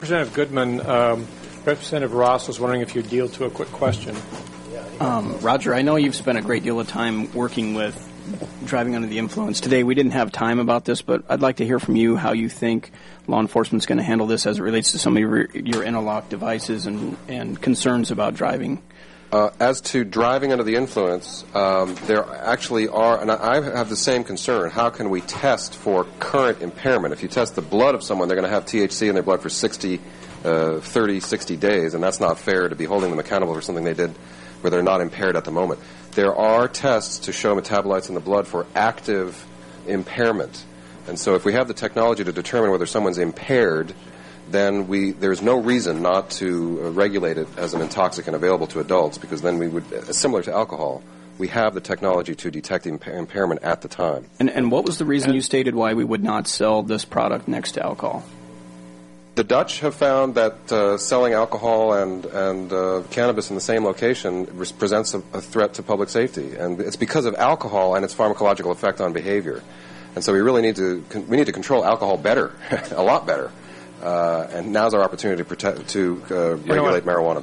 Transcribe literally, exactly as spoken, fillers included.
Representative Goodman, um, Representative Ross was wondering if you'd yield to a quick question. Um, Roger, I know you've spent a great deal of time working with driving under the influence. Today we didn't have time about this, but I'd like to hear from you how you think law enforcement's going to handle this as it relates to some of your, your interlock devices and, and concerns about driving. Uh, as to driving under the influence, um, there actually are, and I have the same concern. How can we test for current impairment? If you test the blood of someone, they're going to have T H C in their blood for sixty, uh, thirty, sixty days, and that's not fair to be holding them accountable for something they did where they're not impaired at the moment. There are tests to show metabolites in the blood for active impairment. And so if we have the technology to determine whether someone's impaired, then we there's no reason not to uh, regulate it as an intoxicant available to adults, because then we would, uh, similar to alcohol, we have the technology to detect imp- impairment at the time. And, and what was the reason you stated why we would not sell this product next to alcohol? The Dutch have found that uh, selling alcohol and, and uh, cannabis in the same location res- presents a, a threat to public safety. And it's because of alcohol and its pharmacological effect on behavior. And so we really need to con- we need to control alcohol better, a lot better. Uh, and now's our opportunity to, protect, to uh, regulate marijuana.